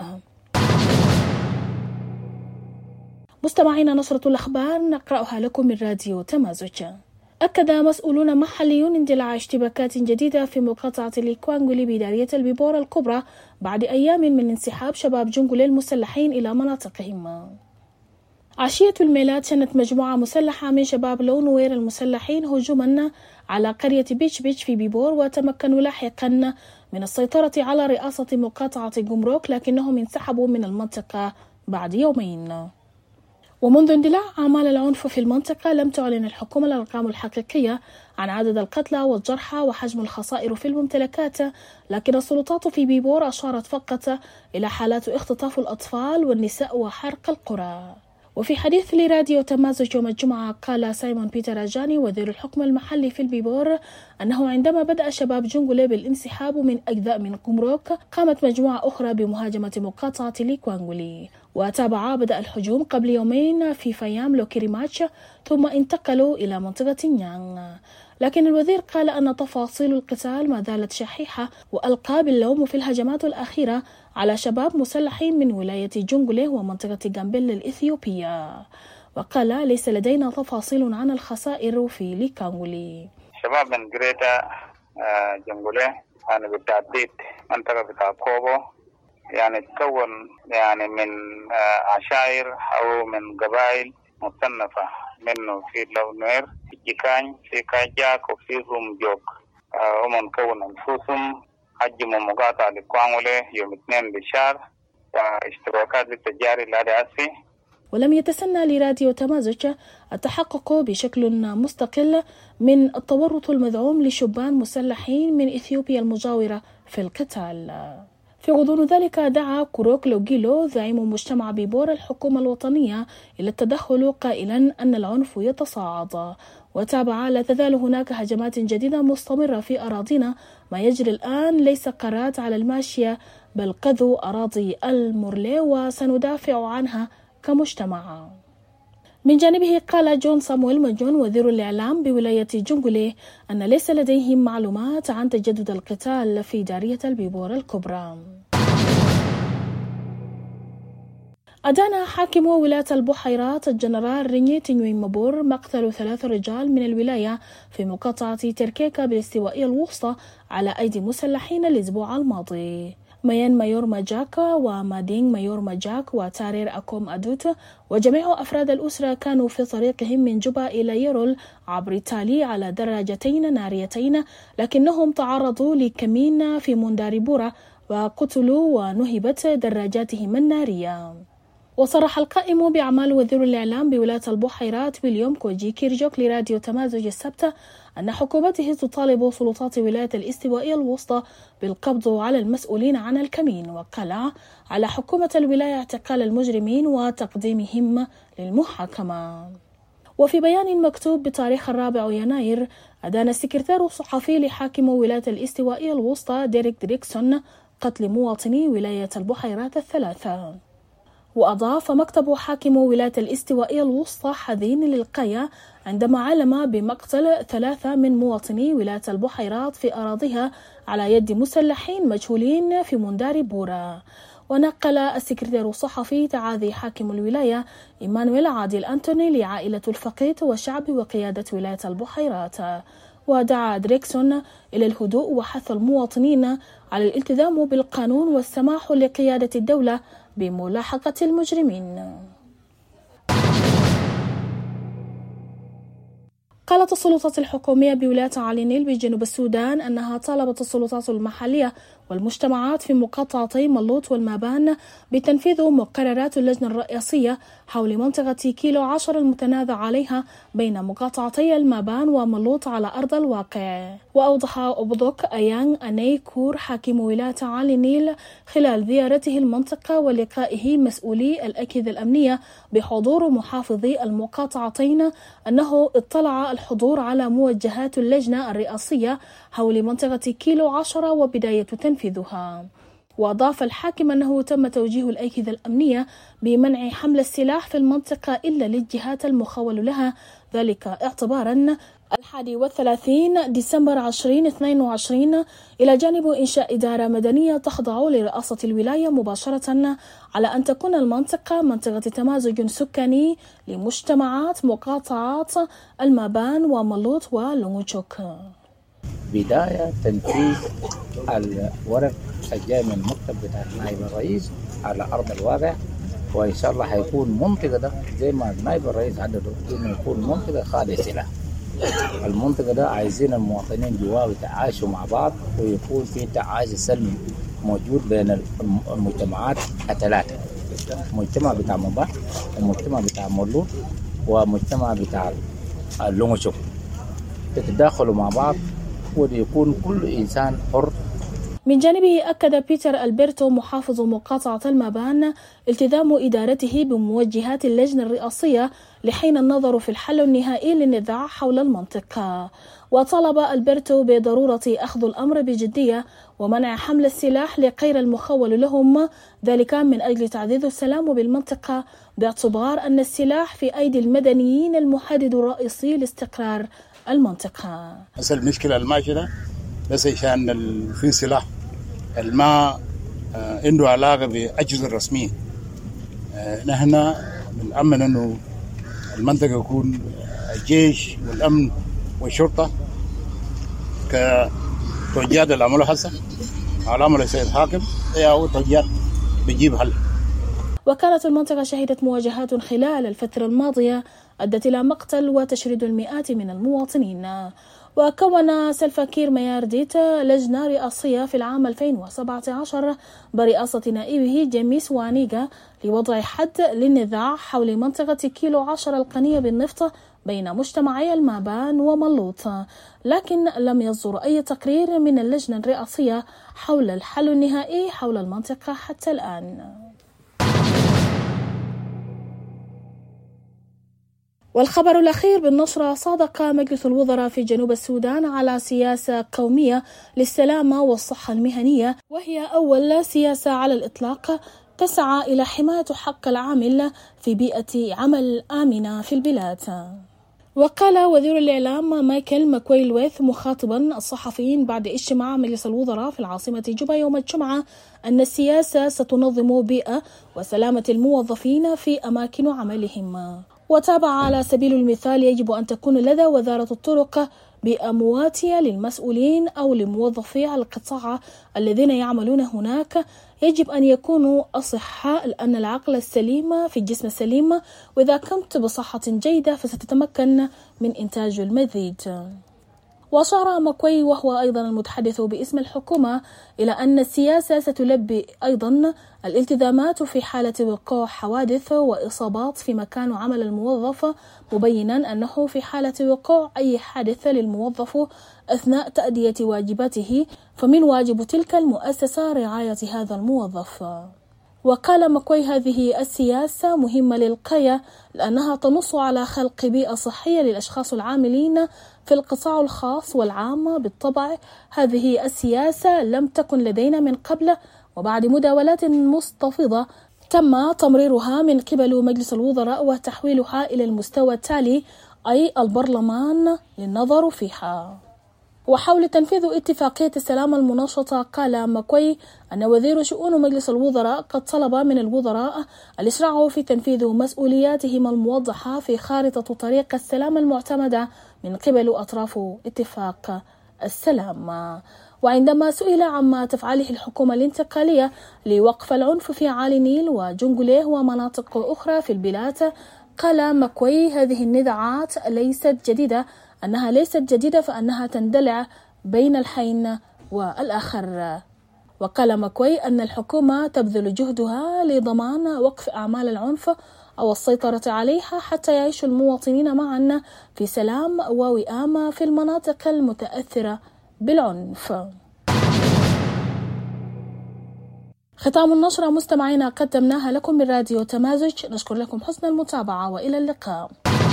مستمعين، نشرة الأخبار نقرأها لكم من راديو تمازج. أكد مسؤولون محليون اندلاع اشتباكات جديدة في مقاطعة ليكوانغولي بدارية البيبور الكبرى بعد أيام من انسحاب شباب جونغولي المسلحين إلى مناطقهم. عشية الميلاد شنت مجموعة مسلحة من شباب لونوير المسلحين هجوما على قرية بيتش بيتش في بيبور، وتمكنوا لاحقا من السيطرة على رئاسة مقاطعة جمروك، لكنهم انسحبوا من المنطقة بعد يومين. ومنذ اندلاع أعمال العنف في المنطقة لم تعلن الحكومة الأرقام الحقيقية عن عدد القتلى والجرحى وحجم الخسائر في الممتلكات، لكن السلطات في بيبور أشارت فقط إلى حالات اختطاف الأطفال والنساء وحرق القرى. وفي حديث لراديو تمازج يوم الجمعة قال سايمون بيتراجاني وزير الحكم المحلي في البيبور أنه عندما بدأ شباب جونغولي بالانسحاب من أجزاء من قمروك قامت مجموعة أخرى بمهاجمة مقاطعة ليكوانغولي. وتابع بدأ الهجوم قبل يومين في فيام لوكيريماتش، ثم انتقلوا إلى منطقة نيانغ. لكن الوزير قال أن تفاصيل القتال ما زالت شحيحة، وألقى باللوم في الهجمات الأخيرة على شباب مسلحين من ولاية جونغولي ومنطقة غامبيلا الإثيوبية، وقال ليس لدينا تفاصيل عن الخسائر في ليكانغولي. شباب من جريتا جونغولي يعني بالتحديد منطقة بتاع كوبو يعني تكون يعني من عشائر أو من قبائل مصنفة، منه في لونير، في جيكان، في كاجاك، وفي رومجوك. هم كون أنفسهم حجموا مقاطعة لكوانغولي يوم اثنين بالشهر واشتراكات بالتجاري الأساسي. ولم يتسنى لراديو تمازج التحقق بشكل مستقل من التورط المزعوم لشبان مسلحين من إثيوبيا المجاورة في القتال. في غضون ذلك دعا كوروك لوغيلو زعيم مجتمع بيبور الحكومة الوطنية إلى التدخل قائلا أن العنف يتصاعد، وتابع لا تزال هناك هجمات جديدة مستمرة في أراضينا، ما يجري الآن ليس قرات على الماشية بل قذو أراضي المورلي وسندافع عنها كمجتمع. من جانبه قال جون سامويل مجون وزير الإعلام بولاية جونغولي أن ليس لديهم معلومات عن تجدد القتال في دارية البيبور الكبرى. أدان حاكم ولاية البحيرات الجنرال ريني تنوين مبور مقتل ثلاث رجال من الولاية في مقاطعة تركيكا بالاستوائية الوسطى على أيدي مسلحين الأسبوع الماضي. ميان مايور ماجاك ومادينغ مايور ماجاك وتارير أكوم أدوت وجميع أفراد الأسرة كانوا في طريقهم من جوبا إلى يرول عبر تالي على دراجتين ناريتين، لكنهم تعرضوا لكمين في منداربورا وقتلوا ونهبت دراجاتهم النارية. وصرح القائم بأعمال وزير الإعلام بولاية البحيرات ويليام كوجي كيرجوك لراديو تمازج السبت أن حكومته تطالب سلطات ولاية الاستوائية الوسطى بالقبض على المسؤولين عن الكمين، وقال على حكومة الولاية اعتقال المجرمين وتقديمهم للمحاكمة. وفي بيان مكتوب بتاريخ الرابع يناير أدان السكرتير الصحفي لحاكم ولاية الاستوائية الوسطى ديريك دريكسون قتل مواطني ولاية البحيرات الثلاثة. وأضاف مكتب حاكم ولاية الاستوائية الوسطى حزين للغاية عندما علم بمقتل ثلاثة من مواطني ولاية البحيرات في أراضيها على يد مسلحين مجهولين في منداربورا. ونقل السكرتير الصحفي تعازي حاكم الولاية إيمانويل عادل أنتوني لعائلة الفقيد وشعب وقيادة ولاية البحيرات، ودعا دريكسون إلى الهدوء وحث المواطنين على الالتزام بالقانون والسماح لقيادة الدولة بملاحقة المجرمين. قالت السلطات الحكومية بولاية علي نيل بجنوب السودان أنها طالبت السلطات المحلية والمجتمعات في مقاطعتي ملوط والمابان بتنفيذ مقررات اللجنة الرئيسية حول منطقة كيلو عشر المتنازع عليها بين مقاطعتي المابان وملوط على أرض الواقع. وأوضح أوبدوك أيان أني كور حاكم ولاية علي نيل خلال زيارته المنطقة ولقائه مسؤولي الأكيد الأمنية بحضور محافظي المقاطعتين أنه اطلع الحضور على موجهات اللجنة الرئاسية حول منطقة كيلو عشرة وبداية تنفيذها. وأضاف الحاكم أنه تم توجيه الأجهزة الأمنية بمنع حمل السلاح في المنطقة إلا للجهات المخول لها، ذلك اعتبارا الحادي والثلاثين ديسمبر ألفين واثنين وعشرين، إلى جانب إنشاء إدارة مدنية تخضع لرئاسة الولاية مباشرة على أن تكون المنطقة منطقة تمازج سكاني لمجتمعات مقاطعات المابان وملوط ولونجوك. بداية تنفيذ الورق الجاي من المكتب بتاع نائب الرئيس على أرض الواقع، وإن شاء الله هيكون منطقة ده زي ما نائب الرئيس عدده إنه يكون منطقة خالية سلاح. المنطقة ده عايزين المواطنين جواه يتعايشوا مع بعض ويكون في تعايش سلمي موجود بين المجتمعات الثلاثة، المجتمع بتاع مبا والمجتمع بتاع مولود ومجتمع بتاع اللونجوك يتداخلوا مع بعض ويكون كل إنسان حر. من جانبه أكد بيتر ألبرتو محافظ مقاطعة المابان التزام إدارته بموجهات اللجنة الرئاسية لحين النظر في الحل النهائي للنزاع حول المنطقة. وطلب ألبرتو بضرورة أخذ الأمر بجدية ومنع حمل السلاح لغير المخول لهم، ذلك من أجل تعزيز السلام بالمنطقة، باعتبار أن السلاح في أيدي المدنيين المحدد الرئيسي لاستقرار المنطقة. هسه المشكلة الماشية بس عشان في سلاح الماء عنده علاقة بأجهزة الرسمية. نحن بنأمن إنه المنطقة يكون الجيش والأمن والشرطة كتوجيهات اللي عملوها هسه على أمر السيد الحاكم هي أول توجيهات بيجيب حل. وكانت المنطقة شهدت مواجهات خلال الفترة الماضية أدت إلى مقتل وتشريد المئات من المواطنين. وكون سلفا كير ميارديت لجنة رئاسية في العام ألفين وسبعة عشر برئاسة نائبه جيميس وانيغا لوضع حد للنزاع حول منطقة كيلو عشر القنية بالنفط بين مجتمعي المابان وملوط، لكن لم يصدر أي تقرير من اللجنة الرئاسية حول الحل النهائي حول المنطقة حتى الآن. والخبر الأخير بالنشرة: صادق مجلس الوزراء في جنوب السودان على سياسة قومية للسلامة والصحة المهنية، وهي أول سياسة على الإطلاق تسعى إلى حماية حق العامل في بيئة عمل آمنة في البلاد. وقال وزير الإعلام مايكل ماكوي لويث مخاطبا الصحفيين بعد اجتماع مجلس الوزراء في العاصمة جوبا يوم الجمعة أن السياسة ستنظم بيئة وسلامة الموظفين في أماكن عملهم. وتابع: على سبيل المثال يجب أن تكون لدى وزارة الطرق بيئة مواتية للمسؤولين أو لموظفي القطاع الذين يعملون هناك، يجب أن يكونوا أصحاء لأن العقل السليم في الجسم السليم، وإذا كنت بصحة جيدة فستتمكن من إنتاج المزيد. وأشار ماكوي وهو أيضا المتحدث باسم الحكومة إلى أن السياسة ستلبي أيضا الالتزامات في حالة وقوع حوادث وإصابات في مكان عمل الموظف، مبينا أنه في حالة وقوع أي حادث للموظف أثناء تأدية واجباته فمن واجب تلك المؤسسة رعاية هذا الموظف. وقال ماكوي: هذه السياسة مهمة للغاية لأنها تنص على خلق بيئة صحية للأشخاص العاملين في القطاع الخاص والعام. بالطبع هذه السياسة لم تكن لدينا من قبل، وبعد مداولات مستفيضة تم تمريرها من قبل مجلس الوزراء وتحويلها إلى المستوى التالي أي البرلمان للنظر فيها. وحول تنفيذ اتفاقية السلام المنشطة قال ماكوي أن وزير شؤون مجلس الوزراء قد طلب من الوزراء الإسراع في تنفيذ مسؤولياتهم الموضحة في خارطة طريق السلام المعتمدة من قبل أطراف اتفاق السلام. وعندما سئل عما تفعله الحكومة الانتقالية لوقف العنف في عالي نيل وجنجليه ومناطق أخرى في البلاد، قال ماكوي: هذه النزاعات ليست جديدة، أنها ليست جديدة فأنها تندلع بين الحين والآخر. وقال ماكوي أن الحكومة تبذل جهدها لضمان وقف أعمال العنف أو السيطرة عليها حتى يعيش المواطنين معا في سلام ووئام في المناطق المتأثرة بالعنف. ختام النشرة مستمعينا قدمناها لكم من راديو تمازج، نشكر لكم حسن المتابعة وإلى اللقاء.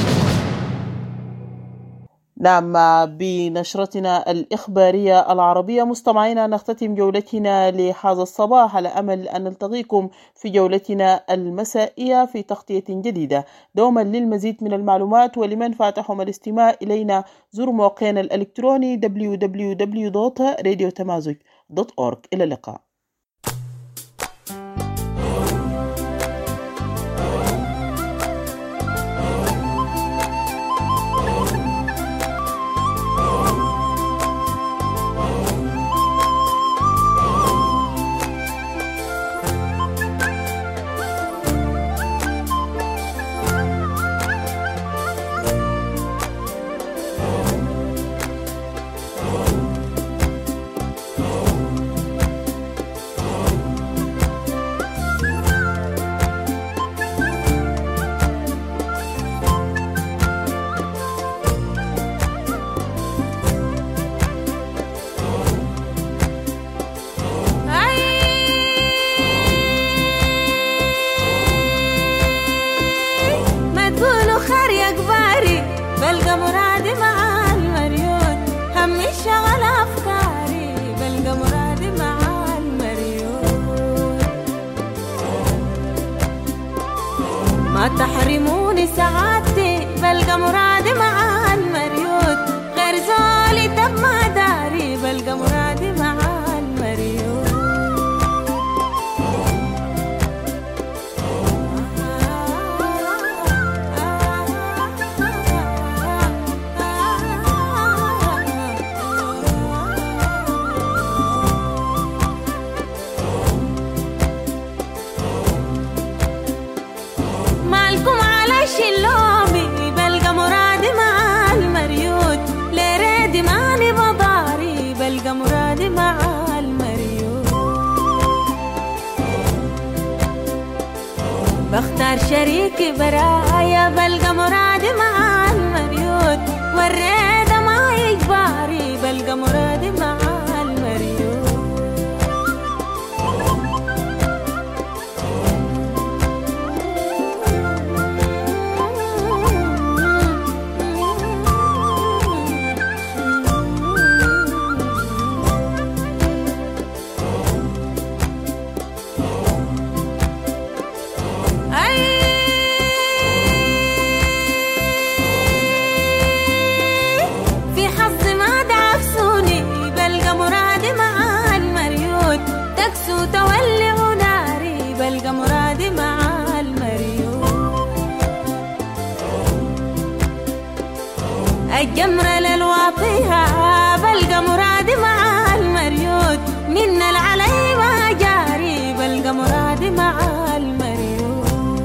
نعم، بنشرتنا الإخبارية العربية مستمعينا نختتم جولتنا لهذا الصباح على أمل أن نلتقيكم في جولتنا المسائية في تغطية جديدة. دوما للمزيد من المعلومات ولمن فاتحهم الاستماع إلينا زوروا موقعنا الإلكتروني دبليو دبليو دبليو دوت راديو تمازج دوت أورج. إلى اللقاء. ما تحرموني سعادتي بلقى مرادي مع المريوت بلقى مرادي مع المريوت. بختار شريكي برايا بلقى مرادي مع المريوت. والريدة ما يجباري بلقى مرادي مع المريوت. تولع ناري بلقى مرادي مع المريوت. الجمرة للواطيها بلقى مرادي مع المريوت. من العلي ما جاري بلقى مرادي مع المريوت.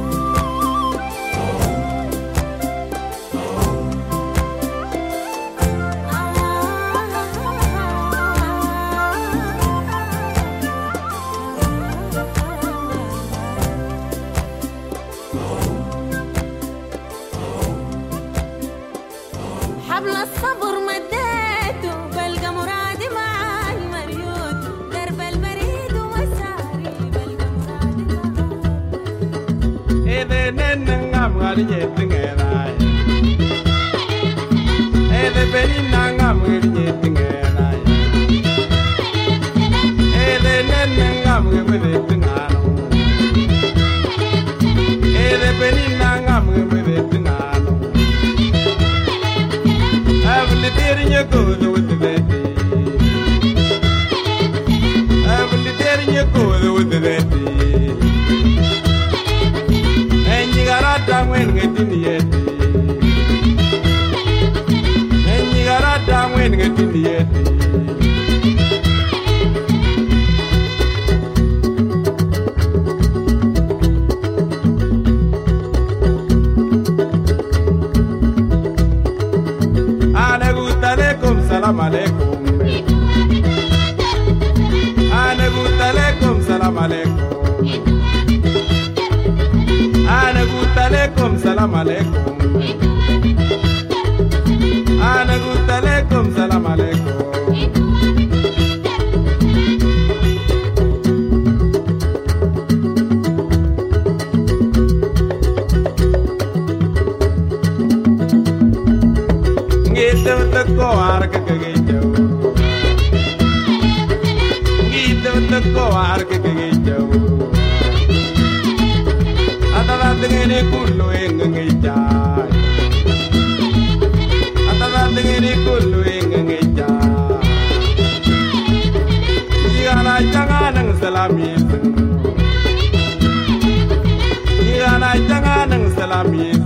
حبل الصبر مديته بلقى مرادي مع المريوت. درب البريد ومساري بلقى مرادي مع إذا ننعم غالية تنجراي إذا بننعم غالية تنجراي إذا ننعم غالية تنجراي إذا بننعم غالية تنجراي. Every day you go with the lady. Every day you go with the lady. And you got a damn when getting the yeti. And you got a damn when getting the yeti. Salam alaikum. Ana guta alaikum salam alaikum. Ana guta alaikum salam alaikum. Ana guta alaikum salam alaikum. Go arka kagejo Gita to go arka kagejo Atala dengene kullu engeja Atala dengene kullu engeja Yana jangan salamis Yana jangan salamis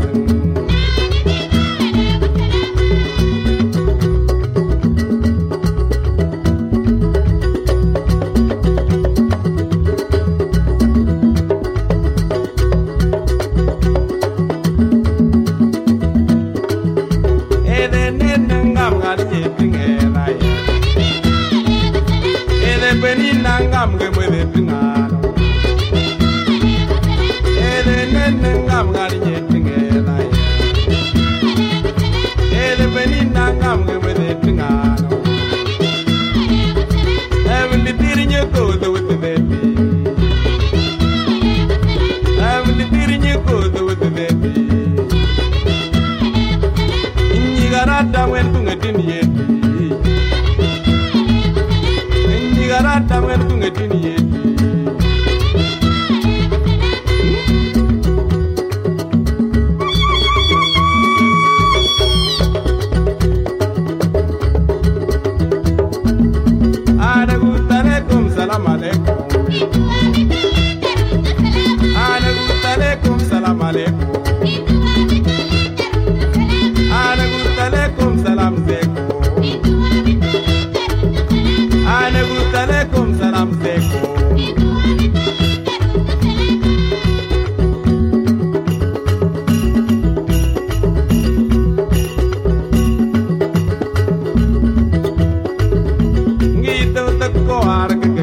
Salam Zeko. ko arga